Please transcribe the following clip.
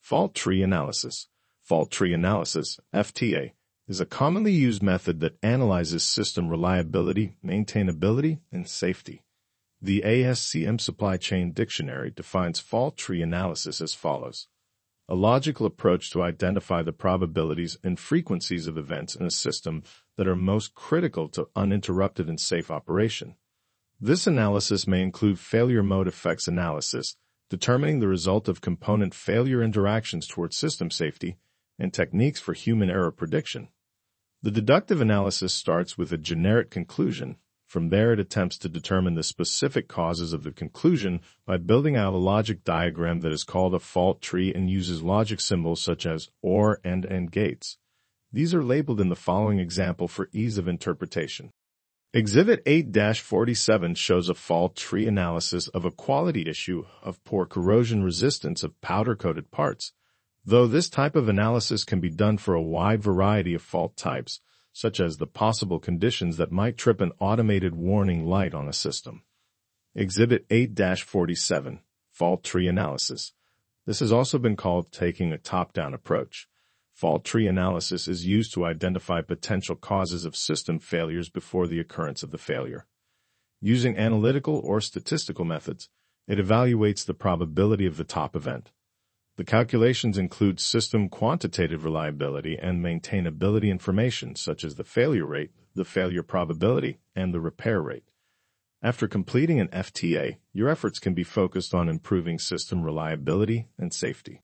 Fault tree analysis. Fault tree analysis, FTA, is a commonly used method that analyzes system reliability, maintainability, and safety. The ASCM Supply Chain Dictionary defines fault tree analysis as follows: a logical approach to identify the probabilities and frequencies of events in a system that are most critical to uninterrupted and safe operation. This analysis may include failure mode effects analysis, determining the result of component failure interactions towards system safety, and techniques for human error prediction. The deductive analysis starts with a generic conclusion. From there, it attempts to determine the specific causes of the conclusion by building out a logic diagram that is called a fault tree and uses logic symbols such as OR and AND gates. These are labeled in the following example for ease of interpretation. Exhibit 8-47 shows a fault tree analysis of a quality issue of poor corrosion resistance of powder-coated parts. Though this type of analysis can be done for a wide variety of fault types, such as the possible conditions that might trip an automated warning light on a system. Exhibit 8-47, Fault Tree Analysis. This has also been called taking a top-down approach. Fault tree analysis is used to identify potential causes of system failures before the occurrence of the failure. Using analytical or statistical methods, it evaluates the probability of the top event. The calculations include system quantitative reliability and maintainability information such as the failure rate, the failure probability, and the repair rate. After completing an FTA, your efforts can be focused on improving system reliability and safety.